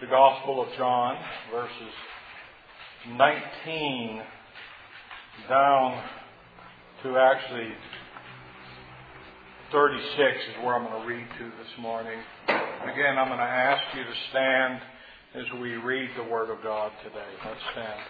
the Gospel of John, verses 19 down to actually 36 is where I'm going to read to this morning. Again, I'm going to ask you to stand as we read the Word of God today. Let's stand.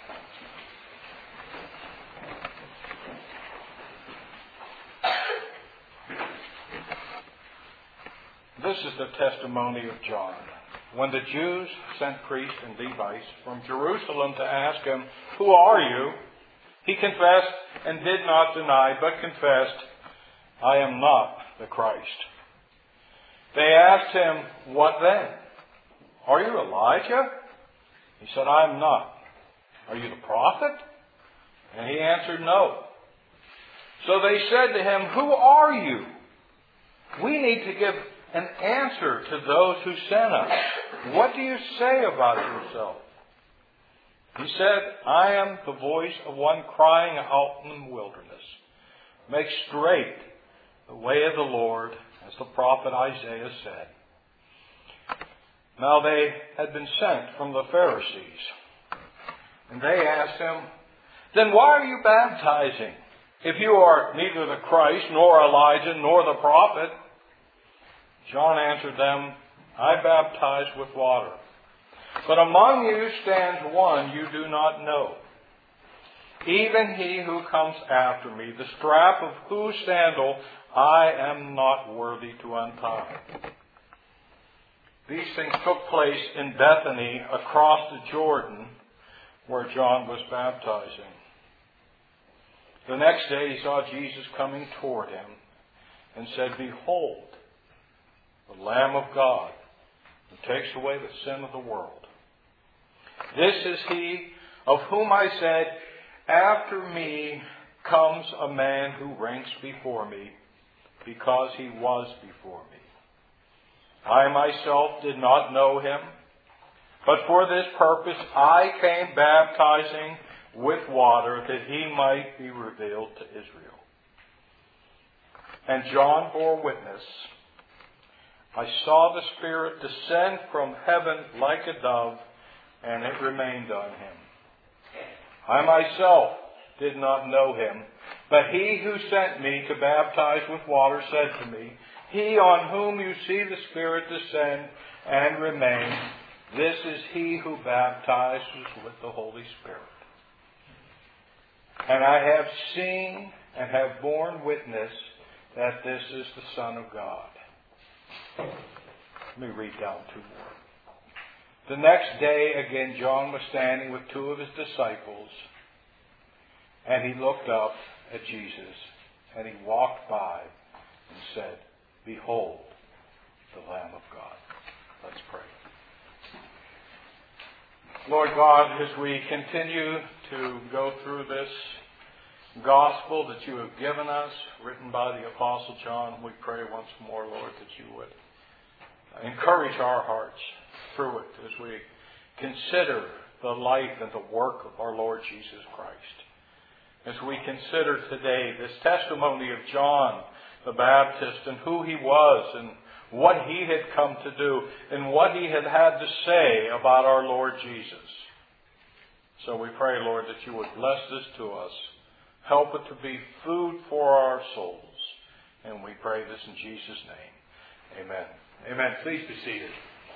This is the testimony of John. When the Jews sent priests and Levites from Jerusalem to ask him, "Who are you?" he confessed and did not deny, but confessed, "I am not the Christ." They asked him, "What then? Are you Elijah?" He said, "I am not." "Are you the prophet?" And he answered, "No." So they said to him, "Who are you? We need to give an answer to those who sent us. What do you say about yourself?" He said, "I am the voice of one crying out in the wilderness, 'Make straight the way of the Lord,' as the prophet Isaiah said." Now they had been sent from the Pharisees. And they asked him, "Then why are you baptizing, if you are neither the Christ, nor Elijah, nor the prophet?" John answered them, "I baptize with water. But among you stands one you do not know, even he who comes after me, the strap of whose sandal I am not worthy to untie." These things took place in Bethany across the Jordan, where John was baptizing. The next day he saw Jesus coming toward him and said, "Behold, the Lamb of God, who takes away the sin of the world. This is he of whom I said, 'After me comes a man who ranks before me, because he was before me.' I myself did not know him, but for this purpose I came baptizing with water, that he might be revealed to Israel." And John bore witness, "I saw the Spirit descend from heaven like a dove, and it remained on him. I myself did not know him, but he who sent me to baptize with water said to me, 'He on whom you see the Spirit descend and remain, this is he who baptizes with the Holy Spirit.' And I have seen and have borne witness that this is the Son of God." Let me read down 2 more. The next day again John was standing with 2 of his disciples, and he looked up at Jesus, and he walked by and said, "Behold, the Lamb of God." Let's pray. Lord God, as we continue to go through this gospel that you have given us, written by the Apostle John, we pray once more, Lord, that you would encourage our hearts through it as we consider the life and the work of our Lord Jesus Christ. As we consider today this testimony of John the Baptist and who he was and what he had come to do and what he had to say about our Lord Jesus. So we pray, Lord, that you would bless this to us. Help it to be food for our souls. And we pray this in Jesus' name. Amen. Amen. Please be seated.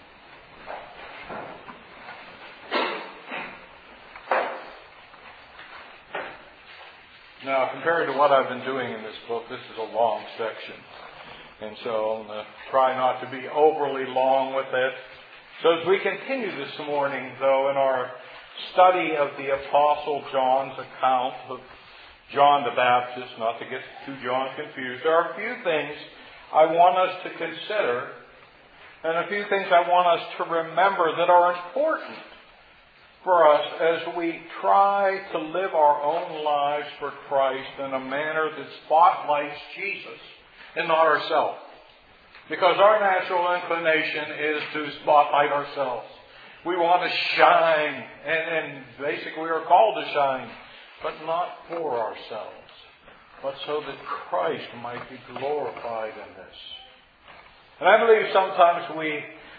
Now, compared to what I've been doing in this book, this is a long section. And so I'm going to try not to be overly long with it. So as we continue this morning, though, in our study of the Apostle John's account of John the Baptist, not to get 2 Johns confused, there are a few things I want us to consider and a few things I want us to remember that are important for us as we try to live our own lives for Christ in a manner that spotlights Jesus and not ourselves. Because our natural inclination is to spotlight ourselves. We want to shine, and basically we are called to shine, but not for ourselves, but so that Christ might be glorified in this. And I believe sometimes we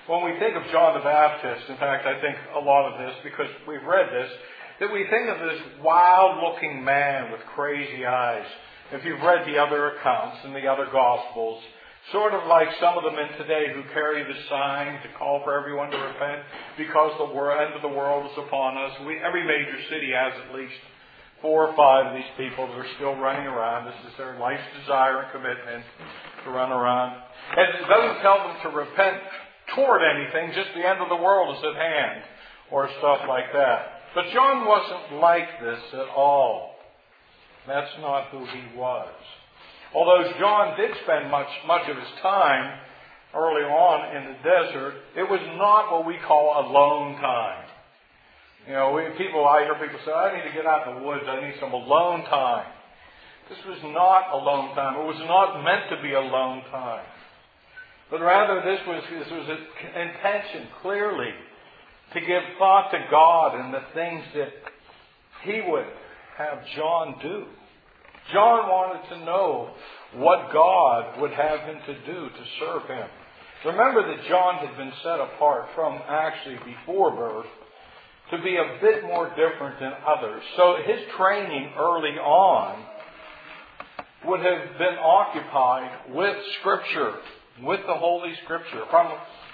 when we think of John the Baptist, in fact, I think a lot of this, because we've read this, that we think of this wild-looking man with crazy eyes. If you've read the other accounts in the other Gospels, sort of like some of the men today who carry the sign to call for everyone to repent because the end of the world is upon us. Every major city has at least 4 or 5 of these people that are still running around. This is their life's desire and commitment to run around. And it doesn't tell them to repent toward anything, just the end of the world is at hand, or stuff like that. But John wasn't like this at all. That's not who he was. Although John did spend much of his time early on in the desert, it was not what we call alone time. You know, I hear people say, I need to get out in the woods, I need some alone time. This was not alone time. It was not meant to be alone time. But rather this was an intention, clearly, to give thought to God and the things that he would have John do. John wanted to know what God would have him to do to serve him. Remember that John had been set apart from actually before birth to be a bit more different than others. So his training early on would have been occupied with Scripture, with the Holy Scripture, from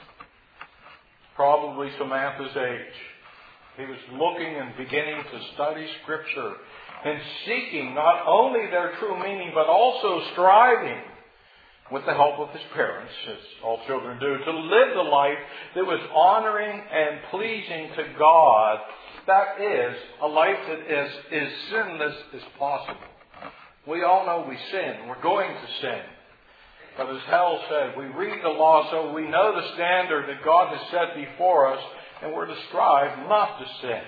probably Samantha's age. He was looking and beginning to study Scripture and seeking not only their true meaning, but also striving, with the help of his parents, as all children do, to live the life that was honoring and pleasing to God. That is, a life that is as sinless as possible. We all know we sin. We're going to sin. But as Hal said, we read the law so we know the standard that God has set before us, and we're to strive not to sin.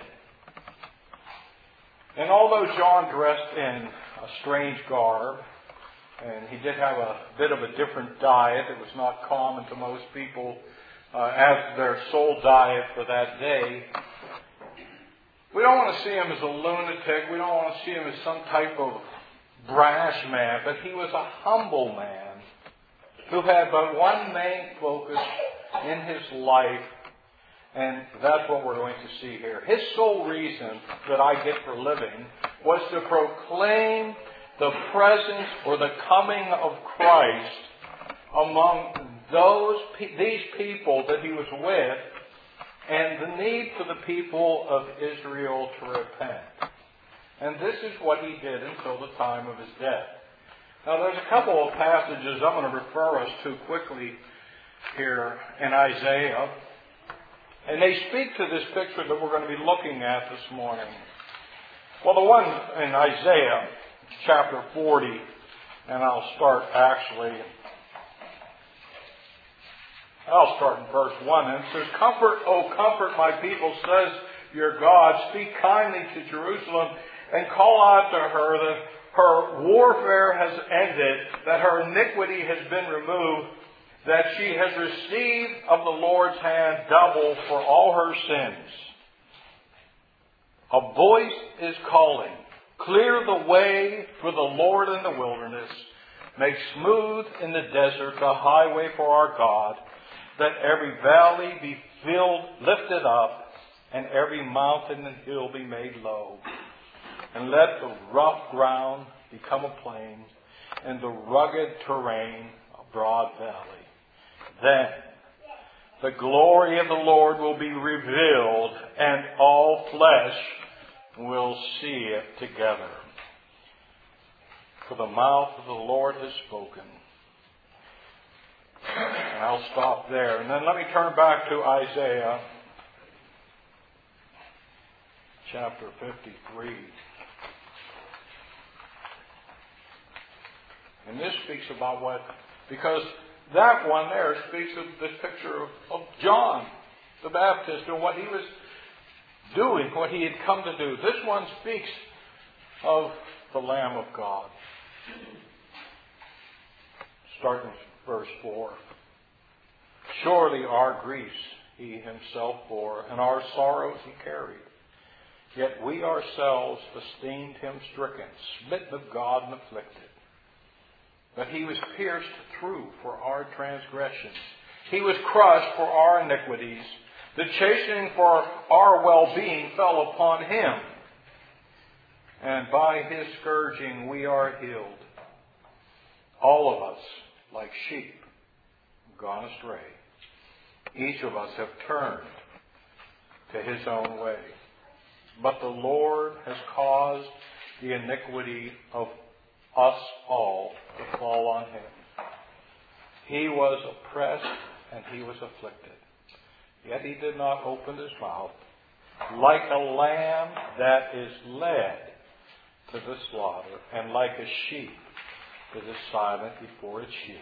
And although John dressed in a strange garb, and he did have a bit of a different diet that was not common to most people as their sole diet for that day, we don't want to see him as a lunatic. We don't want to see him as some type of brash man. But he was a humble man who had but one main focus in his life, and that's what we're going to see here. His sole reason that I get for living was to proclaim the presence or the coming of Christ among these people that he was with, and the need for the people of Israel to repent. And this is what he did until the time of his death. Now there's a couple of passages I'm going to refer us to quickly here in Isaiah. And they speak to this picture that we're going to be looking at this morning. Well, the one in Isaiah chapter 40, and I'll start in verse 1. And it says, "Comfort, O comfort my people, says your God. Speak kindly to Jerusalem and call out to her that her warfare has ended, that her iniquity has been removed, that she has received of the Lord's hand double for all her sins. A voice is calling, clear the way for the Lord in the wilderness, make smooth in the desert the highway for our God, that every valley be lifted up, and every mountain and hill be made low. And let the rough ground become a plain, and the rugged terrain a broad valley. Then the glory of the Lord will be revealed, and all flesh will see it together. For the mouth of the Lord has spoken." And I'll stop there. And then let me turn back to Isaiah chapter 53. And this speaks about because that one there speaks of this picture of John the Baptist and what he was doing, what he had come to do. This one speaks of the Lamb of God. Starting verse 4. "Surely our griefs he himself bore, and our sorrows he carried. Yet we ourselves esteemed him stricken, smitten of God, and afflicted. But he was pierced through for our transgressions. He was crushed for our iniquities. The chastening for our well-being fell upon Him. And by His scourging we are healed. All of us, like sheep, have gone astray. Each of us have turned to his own way. But the Lord has caused the iniquity of us all to fall on Him. He was oppressed and He was afflicted. Yet He did not open His mouth. Like a lamb that is led to the slaughter, and like a sheep that is silent before its shearers,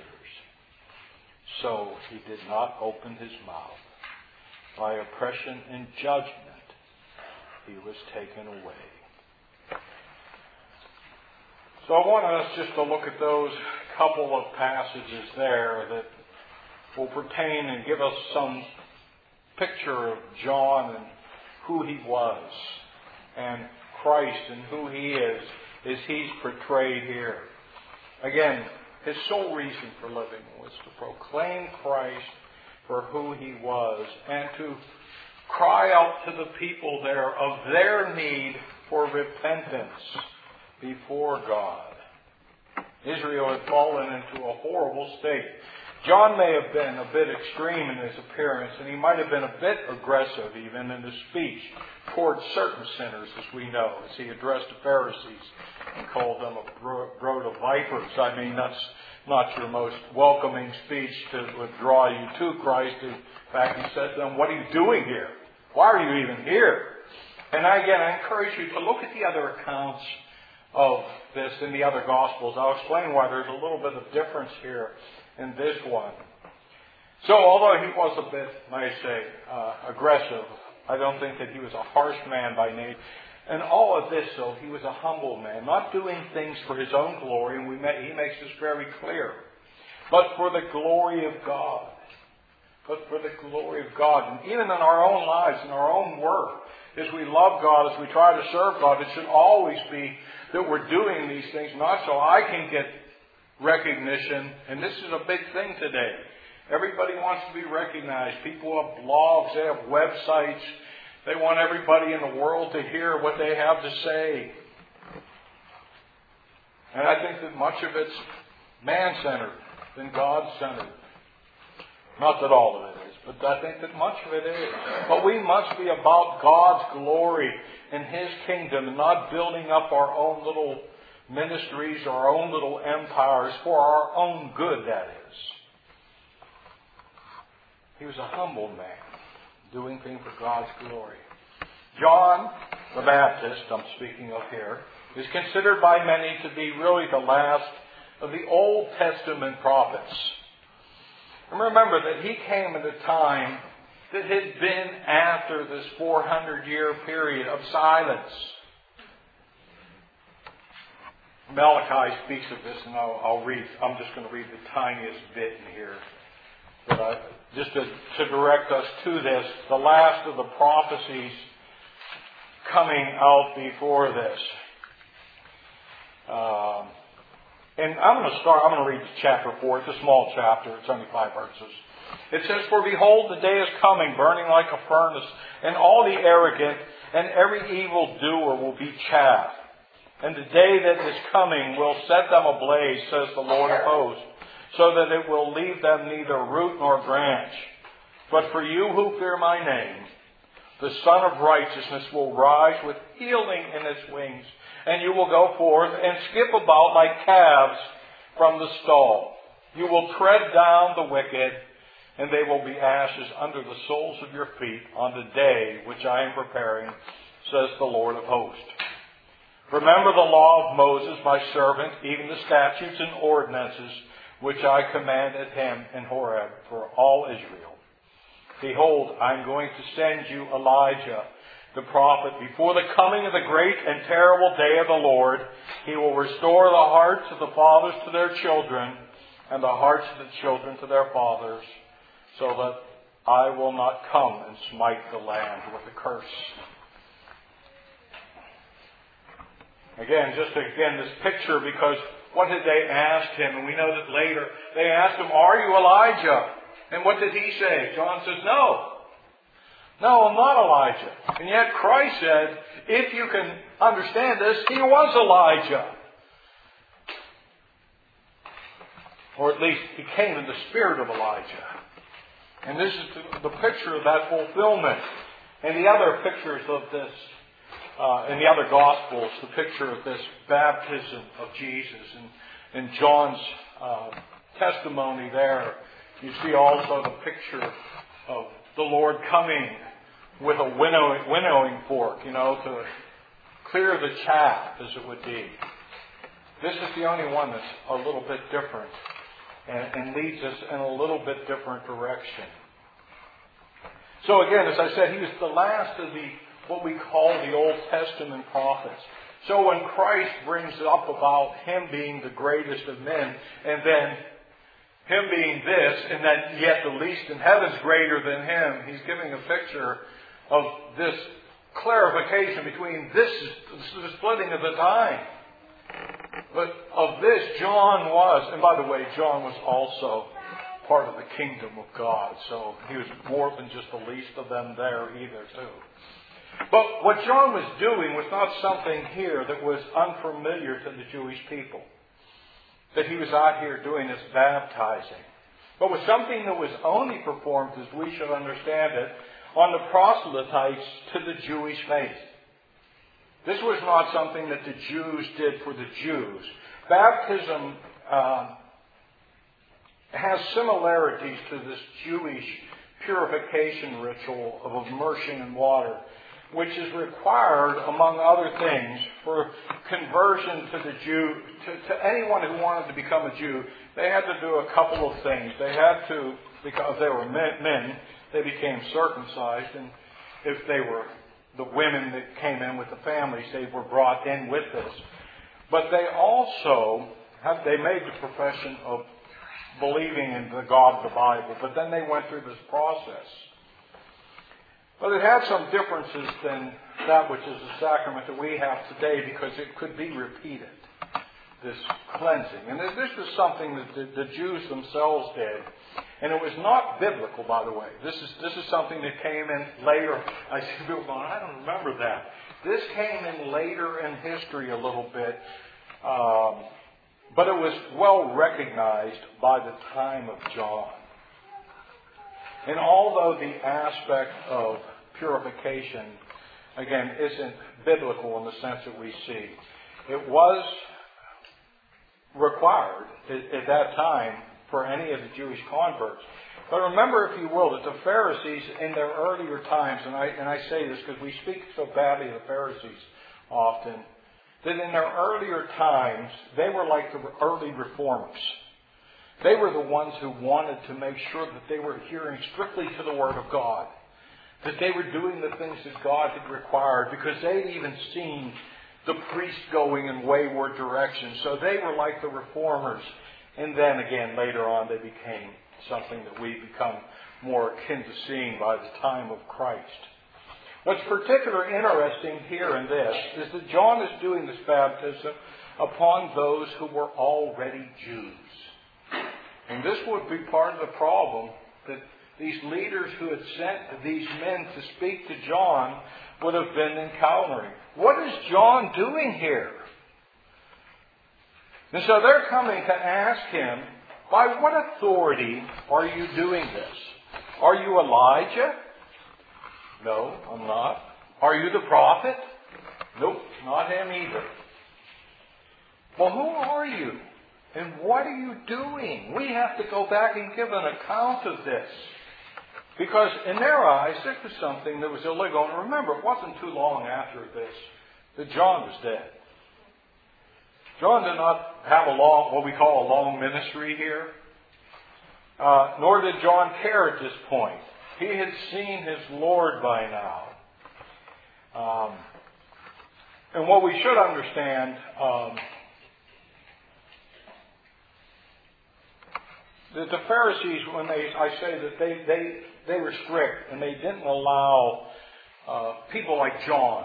so He did not open His mouth. By oppression and judgment He was taken away. So I want us just to look at those couple of passages there that will pertain and give us some picture of John and who he was, and Christ and who He is as He's portrayed here. Again, His sole reason for living was to proclaim Christ for who He was and to cry out to the people there of their need for repentance before God. Israel had fallen into a horrible state. John may have been a bit extreme in his appearance, and he might have been a bit aggressive even in his speech towards certain sinners, as we know, as he addressed the Pharisees and called them a brood of vipers. I mean, that's not your most welcoming speech that would draw you to Christ. In fact, he said to them, "What are you doing here? Why are you even here?" And again, I encourage you to look at the other accounts of this in the other Gospels. I'll explain why there's a little bit of difference here in this one. So, although he was a bit, may I say, aggressive, I don't think that he was a harsh man by nature. And all of this, though, he was a humble man, not doing things for his own glory, and he makes this very clear, but for the glory of God. But for the glory of God. And even in our own lives, in our own work, as we love God, as we try to serve God, it should always be that we're doing these things, not so I can get recognition. And this is a big thing today. Everybody wants to be recognized. People have blogs, they have websites. They want everybody in the world to hear what they have to say. And I think that much of it's man-centered than God-centered. Not that all of it is, but I think that much of it is. But we must be about God's glory and His kingdom, and not building up our own little ministries or our own little empires for our own good, that is. He was a humble man, doing things for God's glory. John the Baptist, I'm speaking of here, is considered by many to be really the last of the Old Testament prophets. And remember that he came at a time that had been after this 400-year period of silence. Malachi speaks of this, and I'm just going to read the tiniest bit in here. Just to direct us to this, the last of the prophecies coming out before this. And I'm going to read chapter 4. It's a small chapter. It's only 5 verses. It says, "For behold, the day is coming, burning like a furnace, and all the arrogant and every evil doer will be chaff. And the day that is coming will set them ablaze, says the Lord of hosts, so that it will leave them neither root nor branch. But for you who fear my name, the Son of Righteousness will rise with healing in its wings, and you will go forth and skip about like calves from the stall. You will tread down the wicked, and they will be ashes under the soles of your feet on the day which I am preparing, says the Lord of hosts. Remember the law of Moses, my servant, even the statutes and ordinances which I commanded him in Horeb for all Israel. Behold, I am going to send you Elijah, the prophet, before the coming of the great and terrible day of the Lord. He will restore the hearts of the fathers to their children, and the hearts of the children to their fathers, so that I will not come and smite the land with a curse." Again, this picture, because what had they asked him? And we know that later they asked him, "Are you Elijah?" And what did he say? John says, no, I'm not Elijah. And yet Christ said, if you can understand this, he was Elijah. Or at least he came in the spirit of Elijah. And this is the picture of that fulfillment. And the other pictures of this, in the other Gospels, the picture of this baptism of Jesus. And in John's testimony there, you see also the picture of the Lord coming with a winnowing fork, to clear the chaff, as it would be. This is the only one that's a little bit different and leads us in a little bit different direction. So again, as I said, he was the last of what we call the Old Testament prophets. So when Christ brings up about him being the greatest of men, and then him being this, and then yet the least in heaven is greater than him, he's giving a picture of this clarification between this is the splitting of the time. But of this, John was, and by the way, John was also part of the kingdom of God. So he was more than just the least of them there either, too. But what John was doing was not something here that was unfamiliar to the Jewish people. That he was out here doing this baptizing. But was something that was only performed, as we should understand it, on the proselytes to the Jewish faith. This was not something that the Jews did for the Jews. Baptism has similarities to this Jewish purification ritual of immersion in water, which is required, among other things, for conversion to the Jew, to anyone who wanted to become a Jew. They had to do a couple of things. They had to, because they were men, they became circumcised, and if they were the women that came in with the families, they were brought in with this. But they also they made the profession of believing in the God of the Bible, but then they went through this process. But it had some differences than that which is the sacrament that we have today, because it could be repeated, this cleansing. And this is something that the Jews themselves did. And it was not biblical, by the way. This is something that came in later. I see people going, I don't remember that. This came in later in history a little bit. But it was well recognized by the time of John. And although the aspect of purification, again, isn't biblical in the sense that we see, it was required at that time for any of the Jewish converts. But remember, if you will, that the Pharisees in their earlier times, and I say this because we speak so badly of the Pharisees often, that in their earlier times, they were like the early reformers. They were the ones who wanted to make sure that they were adhering strictly to the Word of God. That they were doing the things that God had required, because they'd even seen the priests going in wayward directions. So they were like the reformers. And then again, later on, they became something that we become more akin to seeing by the time of Christ. What's particularly interesting here in this is that John is doing this baptism upon those who were already Jews. And this would be part of the problem that these leaders who had sent these men to speak to John would have been encountering. What is John doing here? And so they're coming to ask him, by what authority are you doing this? Are you Elijah? No, I'm not. Are you the prophet? Nope, not him either. Well, who are you? And what are you doing? We have to go back and give an account of this. Because in their eyes, this was something that was illegal. And remember, it wasn't too long after this that John was dead. John did not have what we call a long ministry here. Nor did John care at this point. He had seen his Lord by now. And what we should understand, that the Pharisees, when I say that they were strict, and they didn't allow people like John,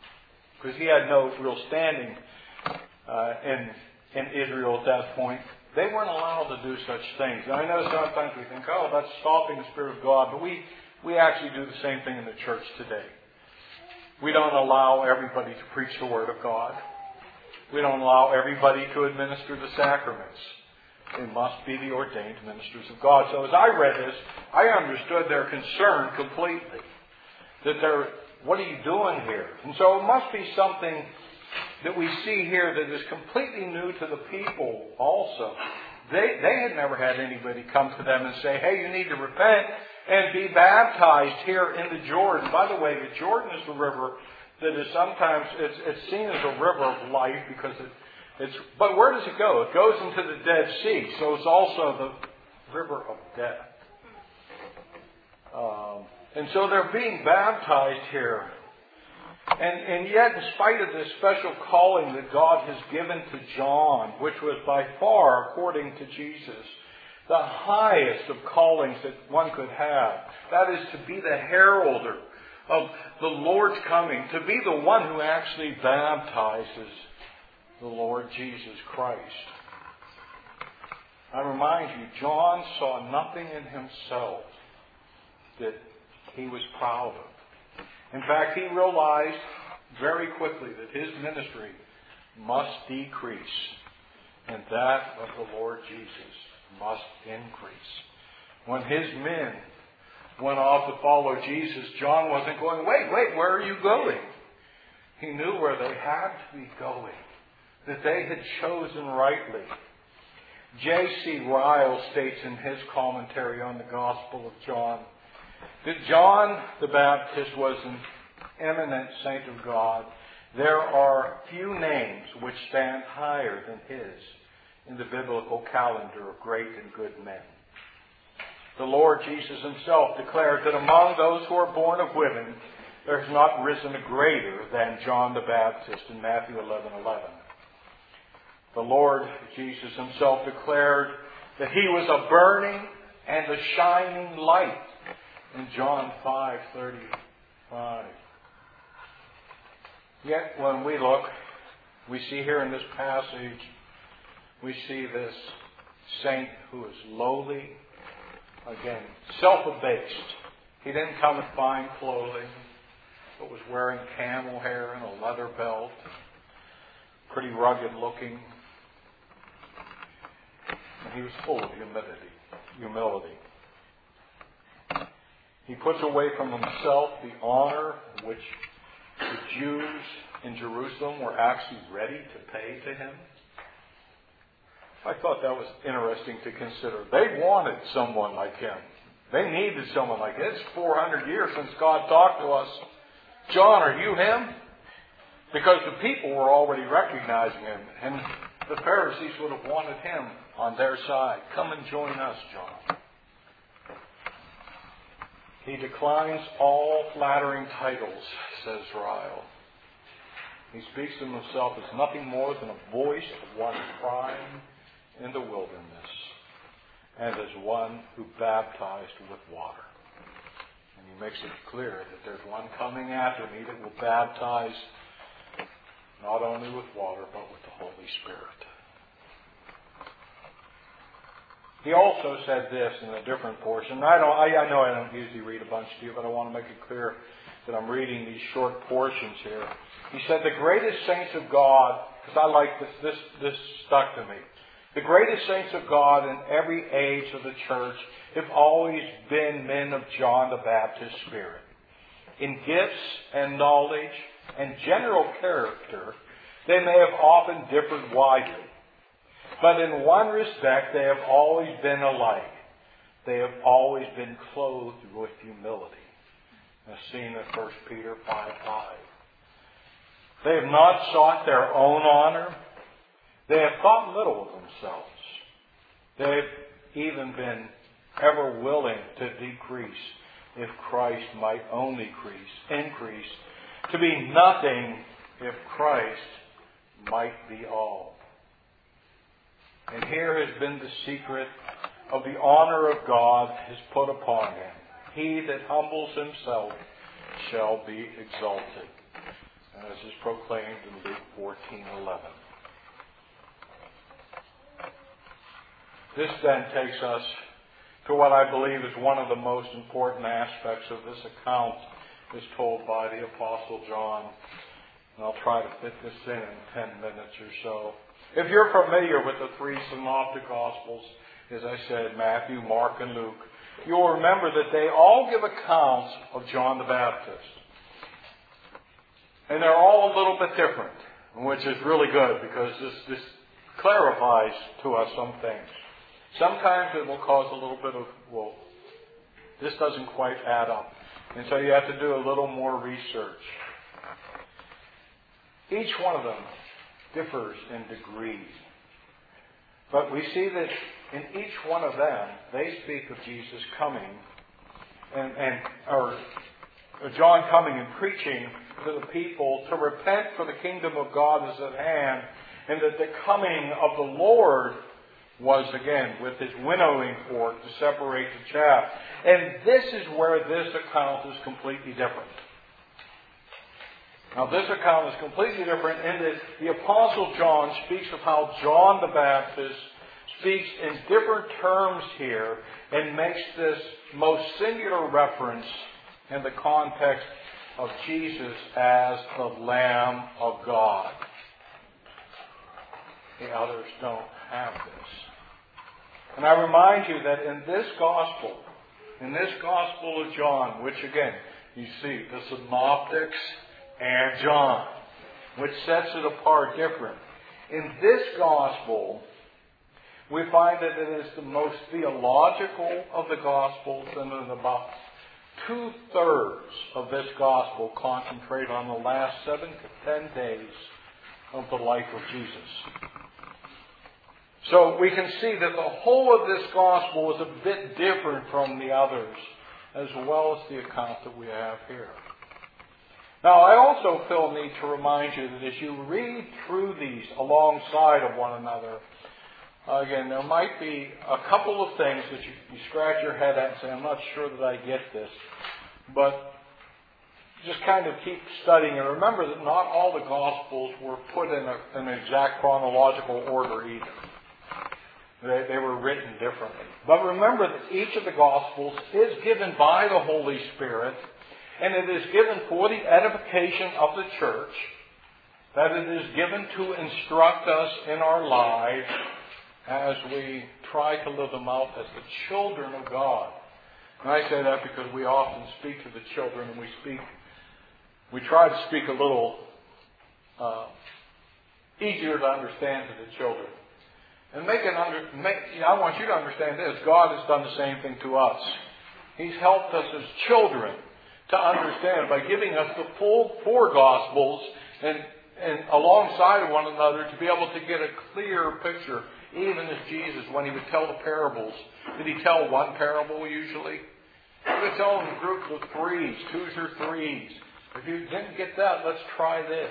because he had no real standing in Israel at that point. They weren't allowed to do such things. And I know sometimes we think, oh, that's stopping the Spirit of God. But we actually do the same thing in the church today. We don't allow everybody to preach the Word of God. We don't allow everybody to administer the sacraments. They must be the ordained ministers of God. So as I read this, I understood their concern completely. That what are you doing here? And so it must be something that we see here that is completely new to the people also. They had never had anybody come to them and say, hey, you need to repent and be baptized here in the Jordan. By the way, the Jordan is the river that is sometimes, it's seen as a river of life because but where does it go? It goes into the Dead Sea. So it's also the river of death. And so they're being baptized here. And yet, in spite of this special calling that God has given to John, which was by far, according to Jesus, the highest of callings that one could have, that is to be the heralder of the Lord's coming, to be the one who actually baptizes the Lord Jesus Christ. I remind you, John saw nothing in himself that he was proud of. In fact, he realized very quickly that his ministry must decrease and that of the Lord Jesus must increase. When his men went off to follow Jesus, John wasn't going, wait, where are you going? He knew where they had to be going, that they had chosen rightly. J.C. Ryle states in his commentary on the Gospel of John that John the Baptist was an eminent saint of God. There are few names which stand higher than his in the biblical calendar of great and good men. The Lord Jesus himself declared that among those who are born of women, there has not risen a greater than John the Baptist in Matthew 11:11. The Lord Jesus himself declared that he was a burning and a shining light in John 5:35. Yet when we look, we see here in this passage, we see this saint who is lowly, again, self-abased. He didn't come in fine clothing, but was wearing camel hair and a leather belt, pretty rugged looking. And he was full of humility. He puts away from himself the honor which the Jews in Jerusalem were actually ready to pay to him. I thought that was interesting to consider. They wanted someone like him. They needed someone like him. It's 400 years since God talked to us. John, are you him? Because the people were already recognizing him. And the Pharisees would have wanted him on their side. Come and join us, John. He declines all flattering titles, says Ryle. He speaks of himself as nothing more than a voice of one crying in the wilderness, and as one who baptized with water. And he makes it clear that there's one coming after me that will baptize not only with water, but with the Holy Spirit. He also said this in a different portion. I know I don't usually read a bunch to you, but I want to make it clear that I'm reading these short portions here. He said, the greatest saints of God, because I like this stuck to me. The greatest saints of God in every age of the church have always been men of John the Baptist's spirit. In gifts and knowledge and general character, they may have often differed widely. But in one respect, they have always been alike. They have always been clothed with humility, as seen in 1 Peter 5:5. They have not sought their own honor. They have thought little of themselves. They have even been ever willing to decrease if Christ might only increase, to be nothing if Christ might be all. And here has been the secret of the honor of God is put upon him. He that humbles himself shall be exalted, as is proclaimed in Luke 14:11. This then takes us to what I believe is one of the most important aspects of this account as told by the Apostle John. And I'll try to fit this in 10 minutes or so. If you're familiar with the three synoptic Gospels, as I said, Matthew, Mark, and Luke, you'll remember that they all give accounts of John the Baptist. And they're all a little bit different, which is really good because this clarifies to us some things. Sometimes it will cause a little bit of, well, this doesn't quite add up. And so you have to do a little more research. Each one of them differs in degree. But we see that in each one of them, they speak of Jesus coming, or John coming and preaching to the people to repent, for the kingdom of God is at hand, and that the coming of the Lord was, again, with his winnowing fork to separate the chaff. And this is where this account is completely different. Now, this account is completely different in that the Apostle John speaks of how John the Baptist speaks in different terms here and makes this most singular reference in the context of Jesus as the Lamb of God. The others don't have this. And I remind you that in this Gospel of John, which again, you see, the Synoptics and John, which sets it apart different. In this Gospel, we find that it is the most theological of the Gospels, and in about 2/3 of this Gospel concentrate on the last 7 to 10 days of the life of Jesus. So we can see that the whole of this Gospel is a bit different from the others, as well as the account that we have here. Now, I also feel the need to remind you that as you read through these alongside of one another, again, there might be a couple of things that you scratch your head at and say, I'm not sure that I get this. But just kind of keep studying. And remember that not all the Gospels were put in an exact chronological order either. They were written differently. But remember that each of the Gospels is given by the Holy Spirit, and it is given for the edification of the church, that it is given to instruct us in our lives as we try to live them out as the children of God. And I say that because we often speak to the children, and we try to speak a little easier to understand to the children. And I want you to understand this. God has done the same thing to us. He's helped us as children to understand by giving us the full 4 Gospels and alongside of one another to be able to get a clear picture. Even as Jesus, when he would tell the parables, did he tell one parable usually? He would tell them in groups of 3s, 2s or 3s. If you didn't get that, let's try this.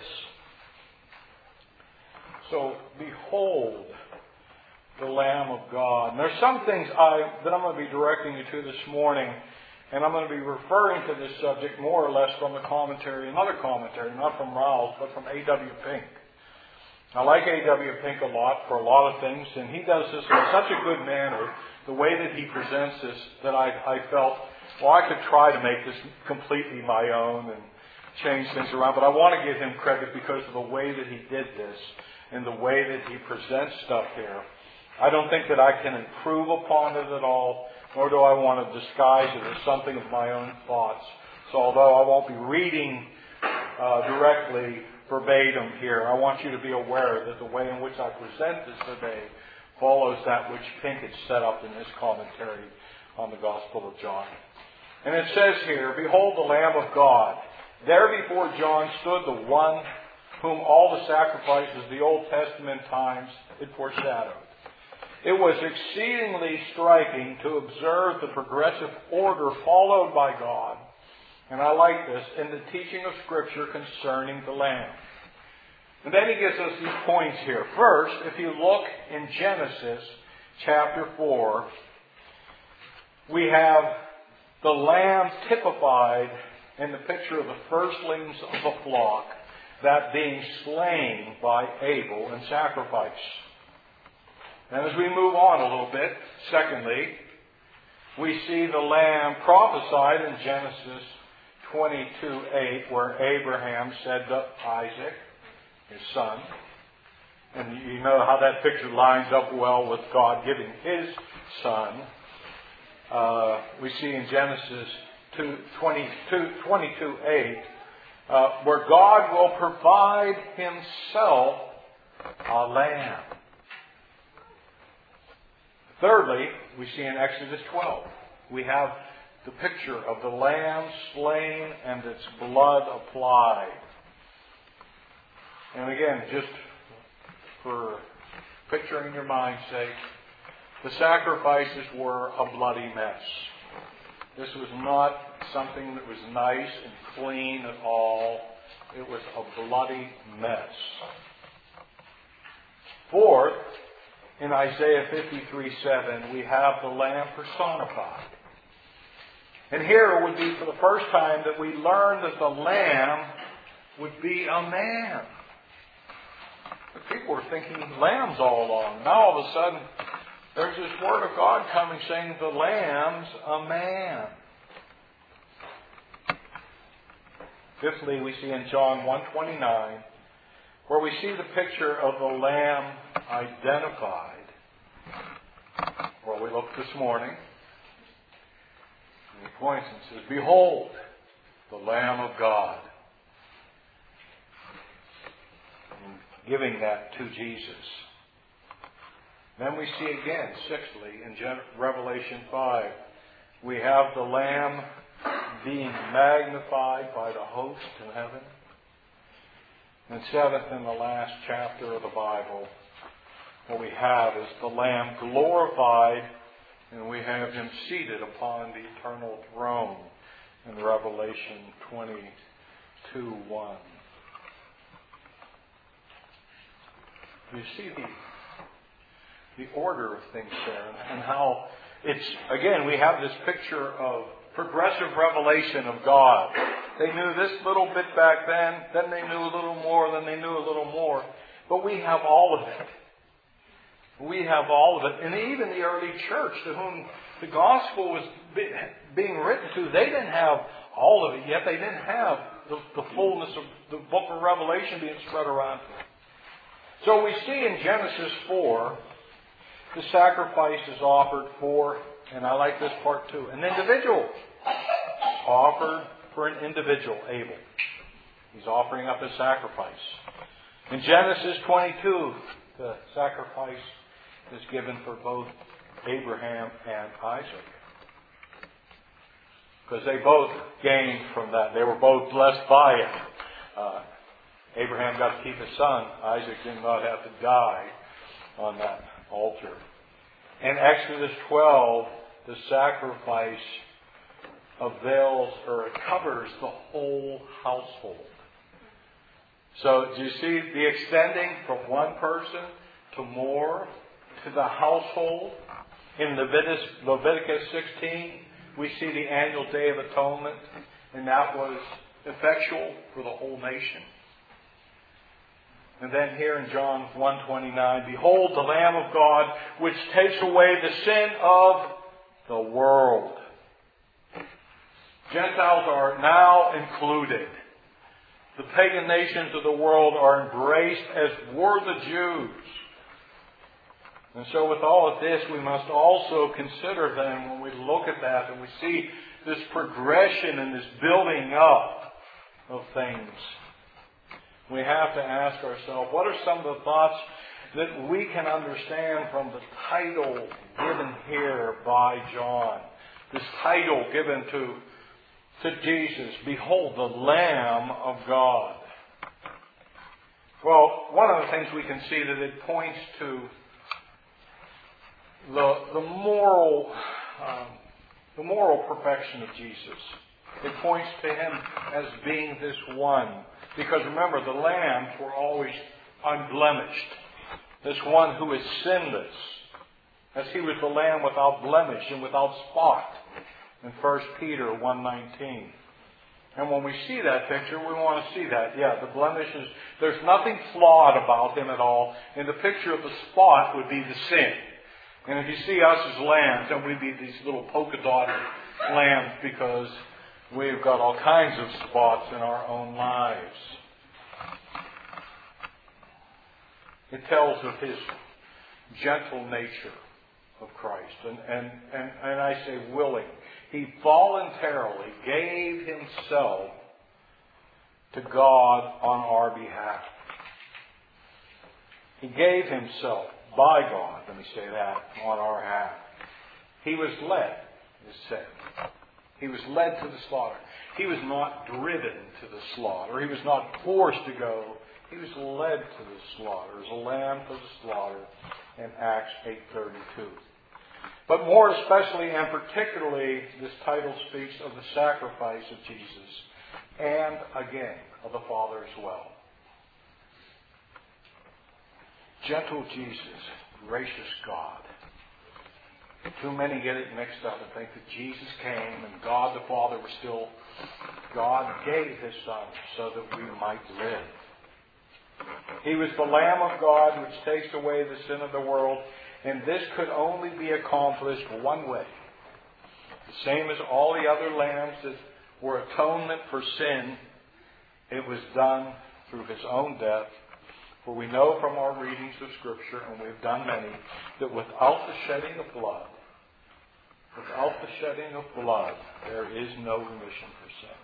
So, behold the Lamb of God. And there's some things that I'm going to be directing you to this morning, and I'm going to be referring to this subject more or less from the commentary, another commentary, not from Rowell, but from A.W. Pink. I like A.W. Pink a lot for a lot of things, and he does this in such a good manner, the way that he presents this, that I felt, well, I could try to make this completely my own and change things around, but I want to give him credit because of the way that he did this and the way that he presents stuff here. I don't think that I can improve upon it at all, nor do I want to disguise it as something of my own thoughts. So although I won't be reading directly verbatim here, I want you to be aware that the way in which I present this today follows that which Pink had set up in his commentary on the Gospel of John. And it says here, behold the Lamb of God. There before John stood the one whom all the sacrifices of the Old Testament times had foreshadowed. It was exceedingly striking to observe the progressive order followed by God, and I like this, in the teaching of Scripture concerning the Lamb. And then he gives us these points here. First, if you look in Genesis chapter 4, we have the Lamb typified in the picture of the firstlings of the flock, that being slain by Abel in sacrifice. And as we move on a little bit, secondly, we see the Lamb prophesied in Genesis 22:8, where Abraham said to Isaac, his son, and you know how that picture lines up well with God giving his son. We see in Genesis 22:8, where God will provide himself a lamb. Thirdly, we see in Exodus 12, we have the picture of the lamb slain and its blood applied. And again, just for picturing your mind's sake, the sacrifices were a bloody mess. This was not something that was nice and clean at all. It was a bloody mess. Fourth, in Isaiah 53:7, we have the Lamb personified. And here it would be for the first time that we learn that the Lamb would be a man. But people were thinking lambs all along. Now all of a sudden, there's this word of God coming saying the Lamb's a man. Fifthly, we see in John 1:29, where we see the picture of the Lamb identified. Where we looked this morning, and he points and says, "Behold, the Lamb of God." And giving that to Jesus. Then we see again, sixthly, in Revelation 5, we have the Lamb being magnified by the host in heaven. And seventh, in the last chapter of the Bible, what we have is the Lamb glorified, and we have him seated upon the eternal throne in Revelation 22:1. You see the order of things there, and how it's, again, we have this picture of progressive revelation of God. They knew this little bit back then they knew a little more, then they knew a little more. But we have all of it. We have all of it. And even the early church, to whom the gospel was being written to, they didn't have all of it yet. They didn't have the fullness of the book of Revelation being spread around. So we see in Genesis 4, the sacrifice is offered for, and I like this part too, an individual. Offered for an individual, Abel. He's offering up his sacrifice. In Genesis 22, the sacrifice is given for both Abraham and Isaac. Because they both gained from that. They were both blessed by it. Abraham got to keep his son. Isaac did not have to die on that altar. In Exodus 12, the sacrifice avails, or it covers the whole household. So do you see the extending from one person to more, to the household? In Leviticus 16, we see the annual Day of Atonement, and that was effectual for the whole nation. And then here in John 1:29, "Behold the Lamb of God, which takes away the sin of the world." Gentiles are now included. The pagan nations of the world are embraced as were the Jews. And so with all of this, we must also consider then, when we look at that and we see this progression and this building up of things, we have to ask ourselves, what are some of the thoughts that we can understand from the title given here by John? This title given to Jesus, "Behold, the Lamb of God." Well, one of the things we can see that it points to the moral perfection of Jesus. It points to him as being this one. Because remember, the lambs were always unblemished. This one who is sinless, as he was the lamb without blemish and without spot in 1 Peter 1:19. And when we see that picture, we want to see that. Yeah, the blemishes, there's nothing flawed about him at all. And the picture of the spot would be the sin. And if you see us as lambs, then we'd be these little polka-dotted lambs because we've got all kinds of spots in our own lives. It tells of his gentle nature of Christ. And I say willing. He voluntarily gave himself to God on our behalf. He gave himself by God, let me say that, on our behalf. He was led, it said. He was led to the slaughter. He was not driven to the slaughter. He was not forced to go. He was led to the slaughter as a lamb to the slaughter in Acts 8:32. But more especially and particularly, this title speaks of the sacrifice of Jesus and, again, of the Father as well. Gentle Jesus, gracious God. Too many get it mixed up and think that Jesus came and God the Father was still... God gave His Son so that we might live. He was the Lamb of God which takes away the sin of the world. And this could only be accomplished one way. The same as all the other lambs that were atonement for sin, it was done through His own death. For we know from our readings of Scripture, and we've done many, that without the shedding of blood, there is no remission for sin.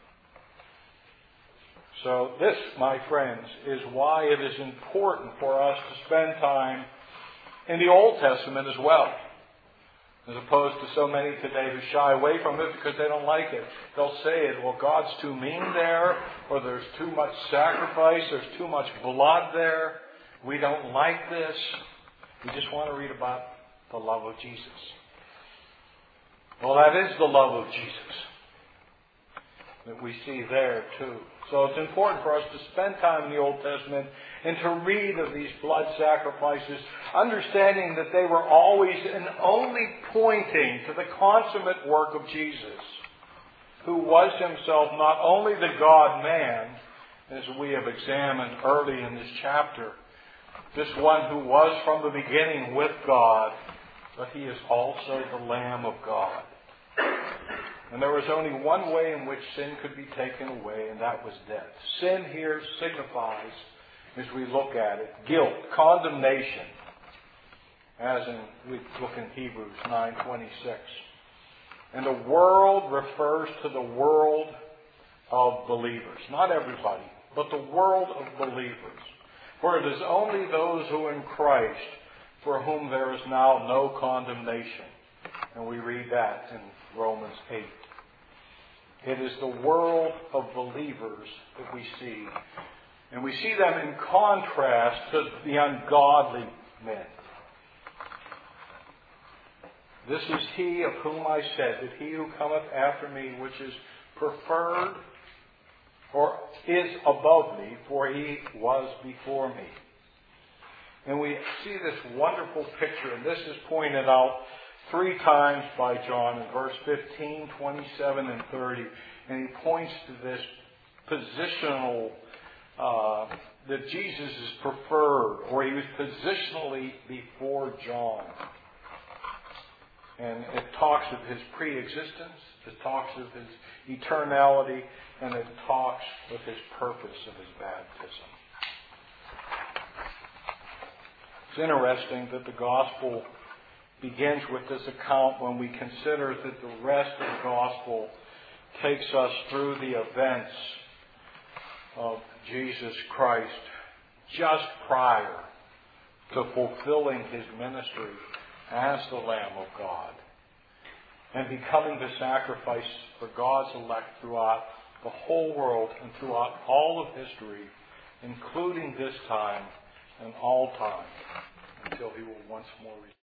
So this, my friends, is why it is important for us to spend time in the Old Testament as well. As opposed to so many today who shy away from it because they don't like it. They'll say it, well, God's too mean there, or there's too much sacrifice, there's too much blood there. We don't like this. We just want to read about the love of Jesus. Well, that is the love of Jesus that we see there too. So it's important for us to spend time in the Old Testament and to read of these blood sacrifices, understanding that they were always and only pointing to the consummate work of Jesus, who was Himself not only the God-man, as we have examined early in this chapter, this one who was from the beginning with God, but He is also the Lamb of God. And there was only one way in which sin could be taken away, and that was death. Sin here signifies, as we look at it, guilt, condemnation, as we look in Hebrews 9:26. And the world refers to the world of believers. Not everybody, but the world of believers. For it is only those who are in Christ for whom there is now no condemnation. And we read that in Romans 8. It is the world of believers that we see. And we see them in contrast to the ungodly men. This is he of whom I said that he who cometh after me, which is preferred or is above me, for he was before me. And we see this wonderful picture, and this is pointed out 3 times by John in verse 15, 27, and 30. And he points to this positional, that Jesus is preferred, or he was positionally before John. And it talks of his pre-existence, it talks of his eternality, and it talks of his purpose of his baptism. It's interesting that the gospel begins with this account when we consider that the rest of the gospel takes us through the events of Jesus Christ just prior to fulfilling His ministry as the Lamb of God and becoming the sacrifice for God's elect throughout the whole world and throughout all of history, including this time and all time, until He will once more return.